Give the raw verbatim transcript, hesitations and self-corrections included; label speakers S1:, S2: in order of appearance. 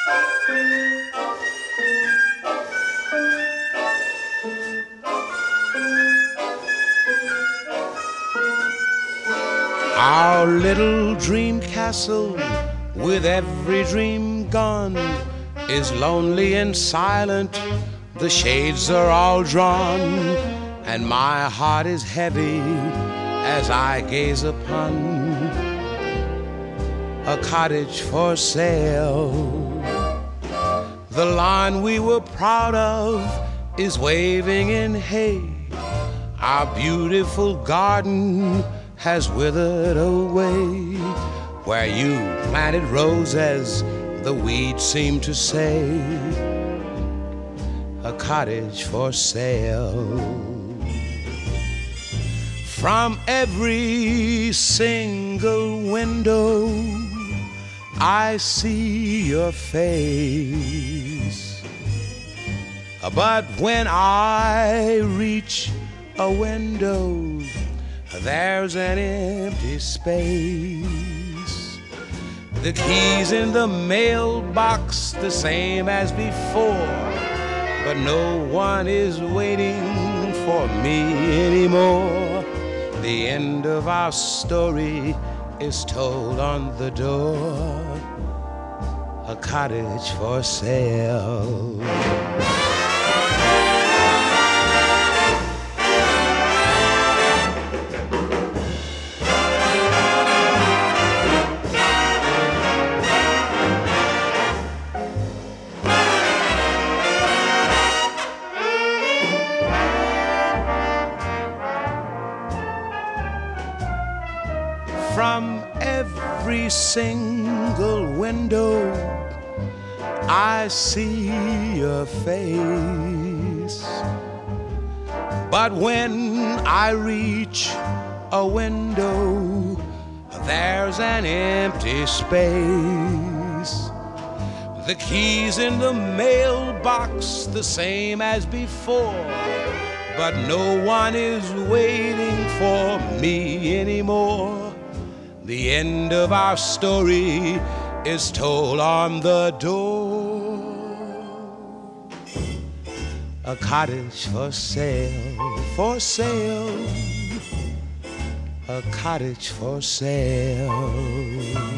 S1: Our little dream castle, with every dream gone, is lonely and silent. The shades are all drawn, and my heart is heavy as I gaze upon a cottage for sale. The lawn we were proud of is waving in hay. Our beautiful garden has withered away. Where you planted roses, the weeds seem to say, a cottage for sale. From every single window I see your face, but when I reach a window, there's an empty space. The keys in the mailbox the same as before, but no one is waiting for me anymore. The end of our story is told on the door, a cottage for sale. From every single window I see your face, but when I reach a window, there's an empty space. The keys in the mailbox the same as before, but no one is waiting for me anymore. The end of our story is told on the door, a cottage for sale, for sale, a cottage for sale.